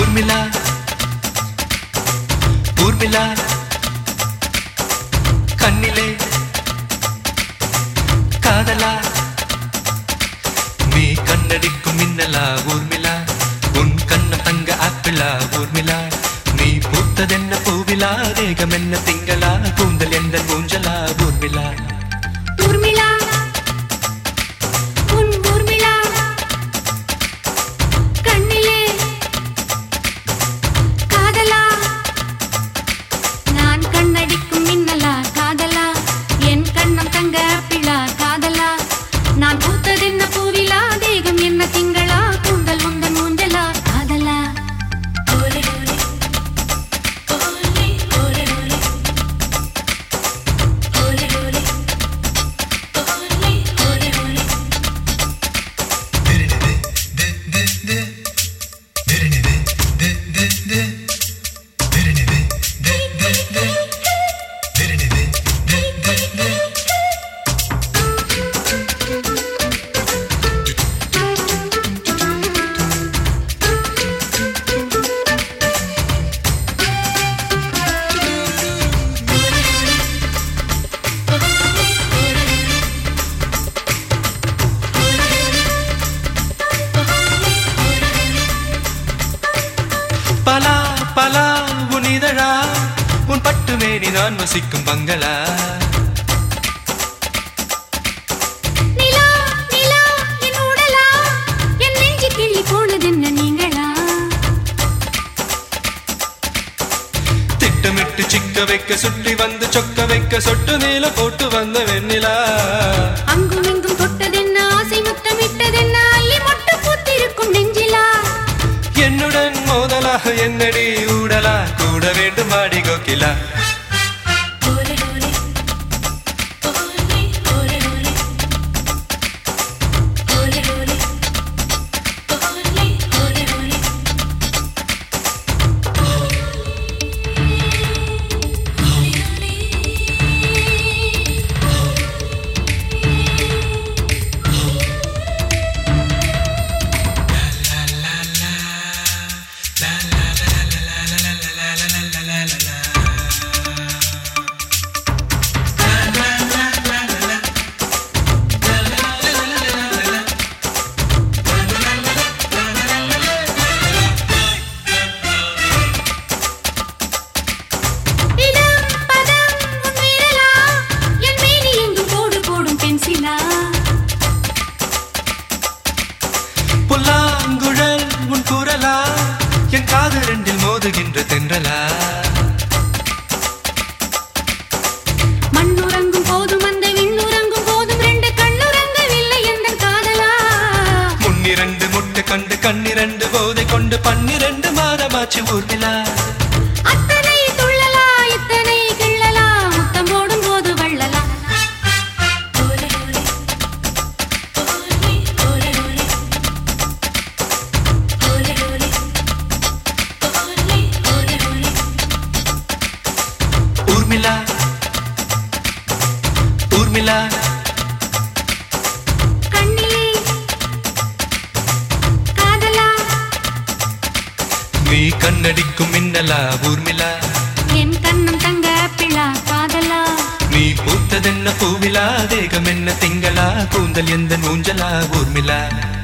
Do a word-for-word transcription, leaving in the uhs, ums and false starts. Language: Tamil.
ஊர்மிளா ஊர்மிளா கண்ணிலே காதலா நீ கண்ணடிக்கும் மின்னலா ஊர்மிளா உன் கண்ணம் தங்க ஆப்பிளா ஊர்மிளா நீ பூத்ததென்ன பூவிலா தேகம் என்ன திங்களா கூந்தல் எந்த ஊஞ்சலா ஊர்மிளா ஊர்மிளா உன் ஊர்மிளா கண்ணிலே காதலா நான் கண்ணடிக்கும் மின்னலா காதலா என் கண்ணம் தங்க ஆப்பிளா காதலா நான் பூத்ததென்ன பூவிலா தேகம் என்ன திங்களா கூந்தல் உந்தன் ஊஞ்சலா காதலா பலா பலா உன் இதழா உன் பட்டு மேனி நான் வசிக்கும் பங்களா நிலா நிலா என் உடலா என் நெஞ்சு கிள்ளி போனதென்ன நீங்களா திட்டமிட்டு சிக்க வைக்க சுட்டி வந்து சொக்க வைக்க சொட்டு நீல போட்டு வந்த வெண்ணிலா அங்கும் இங்கும் தொட்டதென்ன ஆசை முத்தமிட்டதென்ன அள்ளி மொட்டு பூத்திருக்கும் நெஞ்சிலா என்னுடன் மோதலா என்னடி ஊடலா கூட வேண்டும் ஆடி கோகிலா புல்லாங்குழல் உன் குரலா என் காது ரெண்டில் மோதுகின்ற தென்றலா மண்ணுறங்கும் போதும் அந்த விண்ணுறங்கும் போதும் ரெண்டு கண்ணுறங்கவில்லை எந்த காதலா முன்னிரண்டு முட்டை கண்டு கண்ணிரண்டு போதை கொண்டு பன்னிரண்டு மாதமாச்சு ஊர்மிளா அத்தனை துள்ளலா இத்தனை கிள்ளலா முத்தம் போடும் போது வள்ளலா ஊர்மிளா ஊர்மிளா கண்ணிலே காதலா நீ கண்ணடிக்கும் மின்னலா ஊர்மிளா என் கண்ணம் தங்க ஆப்பிளா காதலா நீ பூத்ததென்ன பூவிலா தேகம் என்ன திங்களா கூந்தல் எந்த ஊஞ்சலா ஊர்மிளா